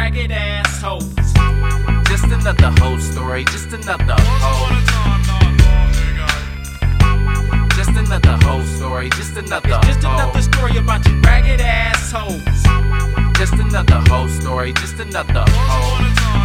ragged assholes. Just another hoe story, just another hoe. Just another hoe story, just another Just another story about you ragged assholes. Just another hoe story, just another hoe.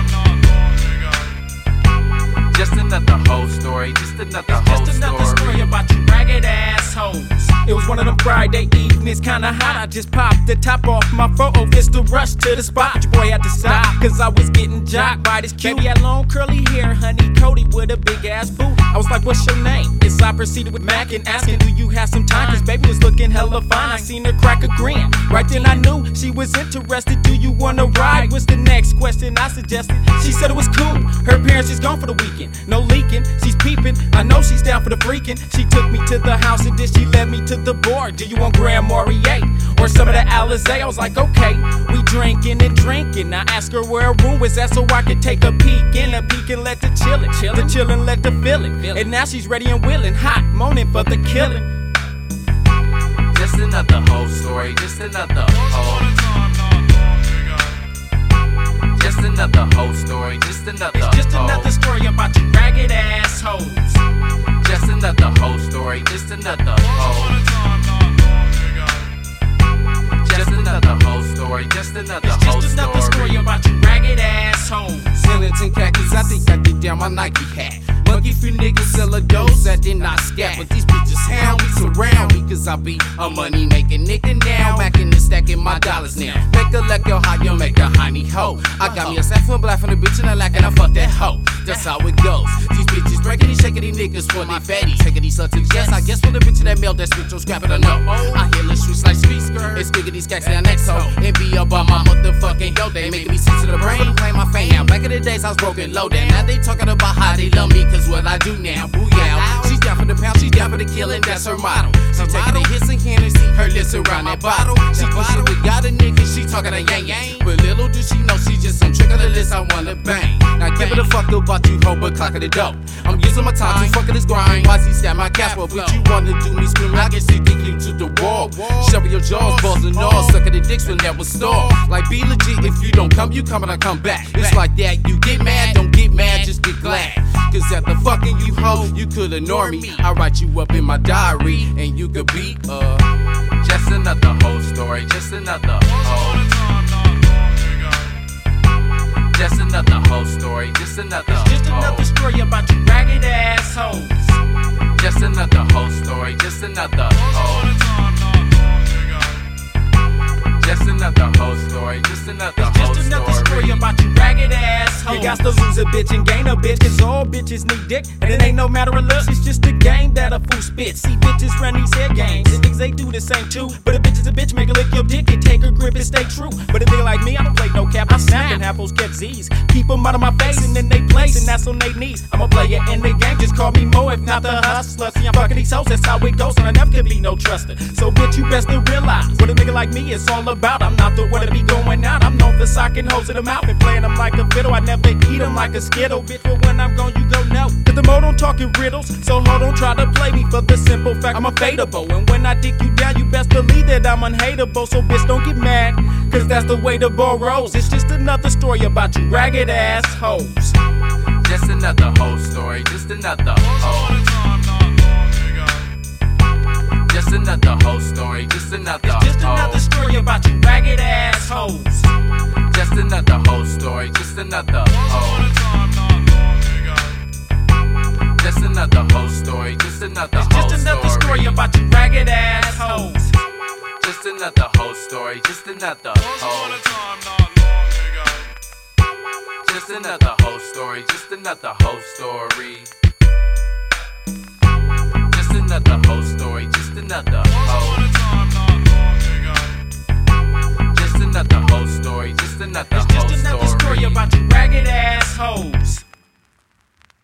Just another hoe story, just another hoe Just another story about you ragged assholes. It was one of them Friday evenings, kinda hot. I just popped the top off my photo, fist to rush to the spot. Your boy had to stop, cause I was getting jocked by this cute. Baby had long curly hair, honey Cody with a big ass boot. I was like, what's your name? Yes, I proceeded with Mac and asking, do you have some time? Cause baby was looking hella fine. I seen her crack a grin. Right then I knew she was interested. Do you wanna ride? What's the next question I suggested? She said it was cool. Her parents is gone for the weekend. No leaking, she's peeping. I know she's down for the freaking. She took me to the house and then she led me to the bar. Do you want Grand Marnier or some of the Alizé? I was like, okay. We drinking and drinking. I asked her where her room was at so I could take a peek in. A peek and let the chillin', the chillin', let the feelin'. And now she's ready and willing, hot, moaning for the killing. Just another hoe story, just another hoe. Just another hoe story, just another hoe. Just another story about you ragged assholes. Just another hoe story, just another hoe. Just another hoe story, just another hoe Just another story about you ragged assholes. Skeleton khakis, I think I did down my Nike hat. Monkey free niggas sell a dose that did not scat. But these bitches hound me, surround me, cause I be a money making nigga now. Macking and stacking my dollars now. Make a like your hot, you make a honey hoe. I got me a saffron black from the bitch and I like and I fuck that hoe. That's how it goes. These bitches breaking these shaking these niggas for my fatties. Taking these such yes, I guess for the bitch that mail that switch, don't scrap it or no. I hear the streets like street skirt. It's bigger these cats down next hoe. And be about my motherfucking yo. They making me sick to the brain. Claim my fame now. Back in the days I was broken low down. Now they talking about how they love me cause what I do now. Booyah. She's down for the pound, she's down for the killing, that's her motto. She taking the hits and Hennessy, her lips around that bottle. She pushing the got a nigga, she talking a yang yang. But little do she know she just some trick of the list I wanna bang. Now give it a fuck about you hoe, but clock of the dope. I'm using my time to fucking this grind. Why he stab my cash for? But you wanna do me scream, I guess you think you to the wall. Shovel your jaws, balls and all, suck at the dicks will never stall. Like be legit, if you don't come, you come and I come back. It's like that, you get mad, don't get mad, just get glad. Cause at the fucking you hoe, you could ignore me. I write you up in my diary, and you could be, just another hoe story, just another hoe. Just another hoe story, just another hoe. Just another story about you ragged assholes. Just another hoe story, just another hoe. Just another hoe story, just another hoe Just another story about you ragged assholes. You got to lose a bitch and gain a bitch, cause all bitches need dick. And it ain't no matter of looks, it's just a game that a fool spits. See bitches run these head games, and niggas they do the same too. But a bitch is a bitch, make her lick your dick and take her grip and stay true. But a nigga like me, I don't play no cap, I snap and have those kept Z's. Keep them out of my face and then they place, and that's on they knees. I'm a player in the game, just call me Mo, if not the hustler. See, I'm fucking these hoes, that's how it goes, and I never could be no truster. So bitch, you best to realize what a nigga like me is all about. I'm not the one to be going out, I'm known for socking hoes in the mouth and playing them like a fiddle. I never eat them like a skittle, bitch, but when I'm gone, you go no. Cause the mo don't talking riddles, so hold on, try to play me for the simple fact I'm unfadable. And when I dick you down, you best believe that I'm unhateable. So bitch, don't get mad, cause that's the way the ball rolls. It's just another story about you ragged assholes. Just another hoe story, just another hoe. Just another hoe story, just another hoe. Just another story about you ragged assholes. Just another hoe story, just another hoe. Just another hoe story, just another hoe. Just another story about you ragged assholes. Just another hoe story, just another hoe. Just another hoe story, just another hoe story. Just another